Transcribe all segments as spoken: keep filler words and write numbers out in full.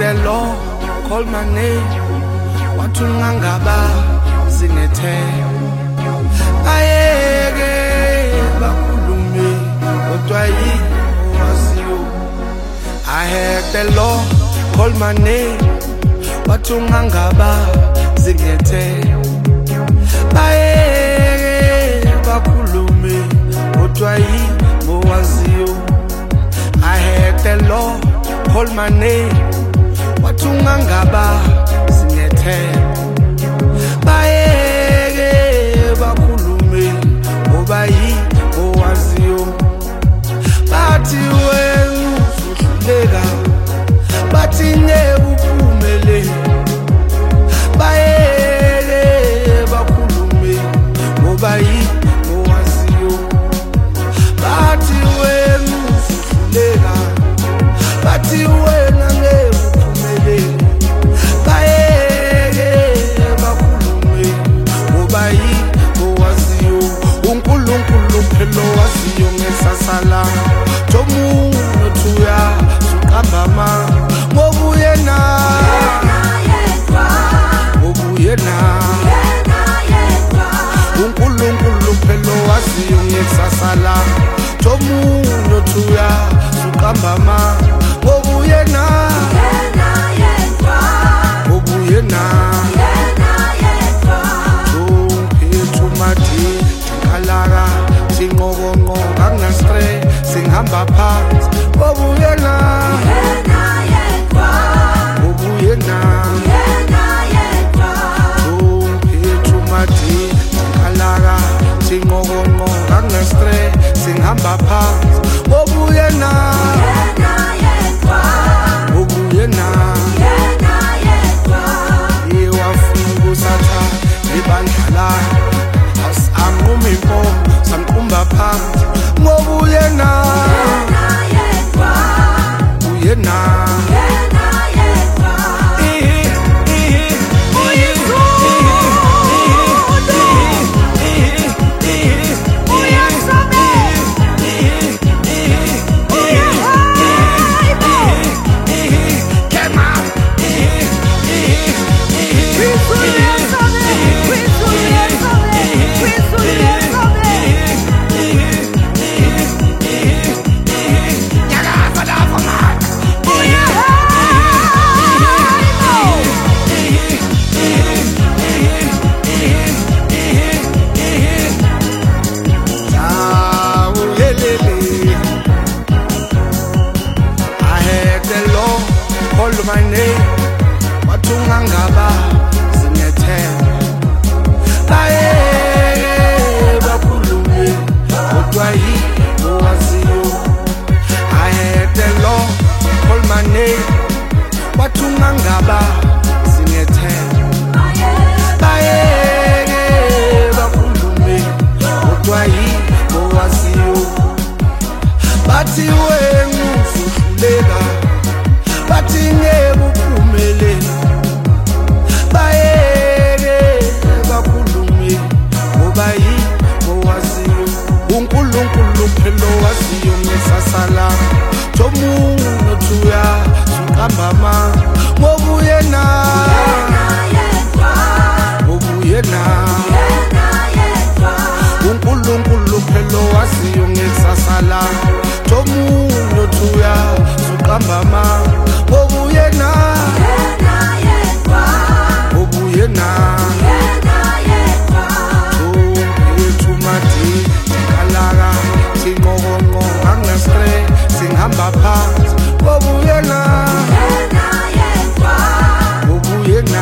the law, call my name. Watungangaba zingethe. Ayeke bakhulume kodwa yini owaziyo. I heard the law, call my name. Watungangaba zingethe. Ayeke bakhulume kodwa yini owaziyo. I heard the law, call my name. Watungangaba zingethe. Bayeke bakhulume ngoba yini owaziyo. Bathi wena usuhluleka, bathi ngeke uphumelele. Bayeke bakhulume ngoba yini owaziyo. Bathi wena usuhluleka, bathi wena ngeke uphumelele. Bayeke bakhulume ngoba yini owaziyo. uNkulunkulu phela owaziyo ngesasala. Jomuno thuya suqambama ngobuye na ngobuye na uNkulunkulu phela owaziyo ngesasala. Jomuno thuya suqambama ngobuye na ngobuye na Kalara, sing over more, Agna stray, sing hamba pants, Bobuyena, Bobuyena, oh, here to my tea, Kalara, sing over more, Agna stray, sing hamba pants, Bobuyena, Bobuyena, you are Fungo Sata, Ibandala. Amumimpo samkumba phansi ngobuye na uye na my name, Watungangaba zingethe. Bayeke bakhulume kodwa yini owaziyo. I heard the law, call my name, Watungangaba zingethe. Bayeke bakhulume kodwa yini owaziyo. Bathi wena usuhluleka, bathi ngeke uphumelele. Bayeke bakhulume ngoba yini owaziyo. uNkulunkulu phela owaziyo ngesasala. Jomuno thuya suqambama ngobuye na ngobuye na uNkulunkulu phela owaziyo ngesasala. Jomuno thuya suqambama ngobuye na ngobuye na uthumati Kalara singogongo angastre singhamba phansi ngobuye na ngobuye na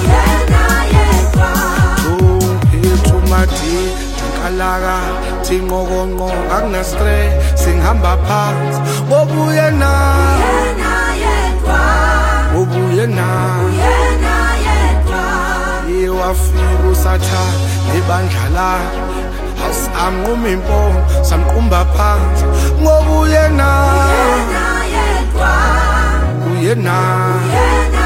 uthumati Kalara singogongo angastre singhamba phansi ngobuye na ngobuye na iwafika usatha ibandla asamqumimpo samqumba phansi ngobuye na uye na